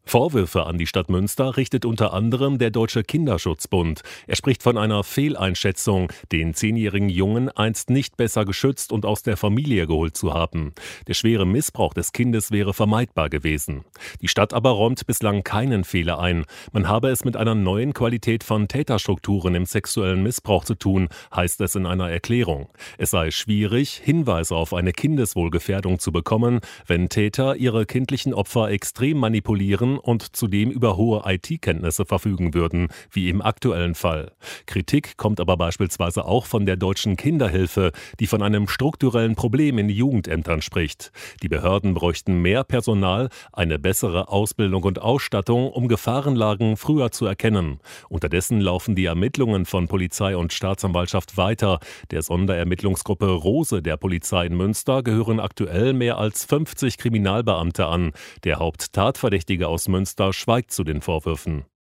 Vorwürfe an die Stadt Münster richtet unter anderem der Deutsche Kinderschutzbund. Er spricht von einer Fehleinschätzung, den 10-jährigen Jungen einst nicht besser geschützt und aus der Familie geholt zu haben. Der schwere Missbrauch des Kindes wäre vermeidbar gewesen. Die Stadt aber räumt bislang keinen Fehler ein. Man habe es mit einer neuen Qualität von Täterstrukturen im sexuellen Missbrauch zu tun, heißt es in einer Erklärung. Es sei schwierig, Hinweise auf eine Kindeswohlgefährdung zu bekommen, wenn Täter ihre kindlichen Opfer extrem manipulieren und zudem über hohe IT-Kenntnisse verfügen würden, wie im aktuellen Fall. Kritik kommt aber beispielsweise auch von der Deutschen Kinderhilfe, die von einem strukturellen Problem in Jugendämtern spricht. Die Behörden bräuchten mehr Personal, eine bessere Ausbildung und Ausstattung, um Gefahrenlagen früher zu erkennen. Unterdessen laufen die Ermittlungen von Polizei und Staatsanwaltschaft weiter. Der Sonderermittlungsgruppe Rose der Polizei in Münster gehören aktuell mehr als 50 Kriminalbeamte an. Der Haupttatverdächtige aus Münster schweigt zu den Vorwürfen.